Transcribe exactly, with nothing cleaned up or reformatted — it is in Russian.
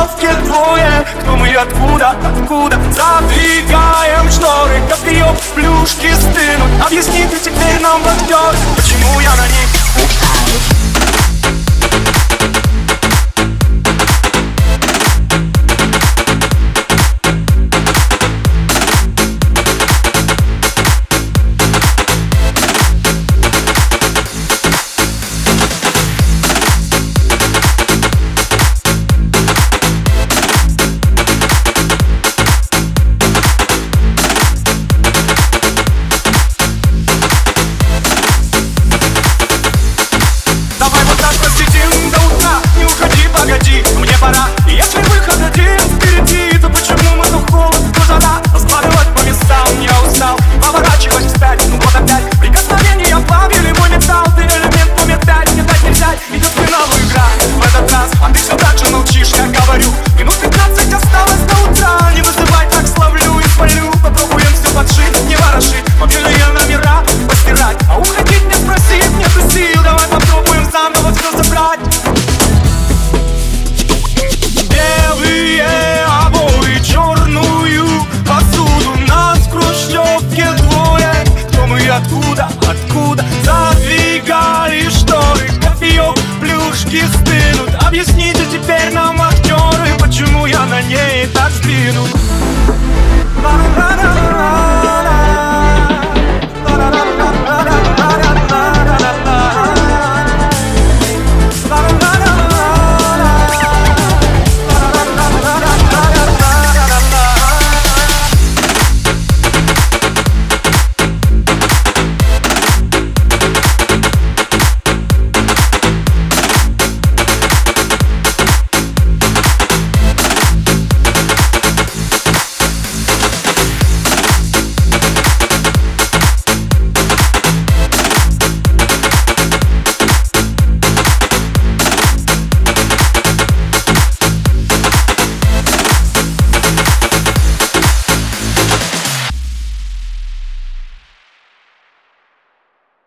хрущевке двое. Кто мы и откуда, откуда? Задвигаем шторы, как ее плюшки стынут. Объясните теперь нам, вахтер, почему я на них мне пора, и если выход один впереди, то почему мы то холод, то жара? Раскладывать по местам я устал, поворачивать вспять, ну вот опять прикосновения плавили мой металл. Ты элемент номер пять, не дать не взять, идет финалу игра в этот раз. А ты все так же молчишь, я говорю. Минут пятнадцать осталось до утра. Не вызывай, так славлю и спалю. Попробуем все подшить, не ворошить, мобильные номера постирать. А уходить не спросив, нет и сил. Давай попробуем заново все забрать. Белые обои, черную посуду. Нас в хрущевке двое. Кто мы и откуда, откуда? Задвигали шторы, кофеек, плюшки стынут. Объясните теперь нам, актеры, почему я на ней так сдвинут.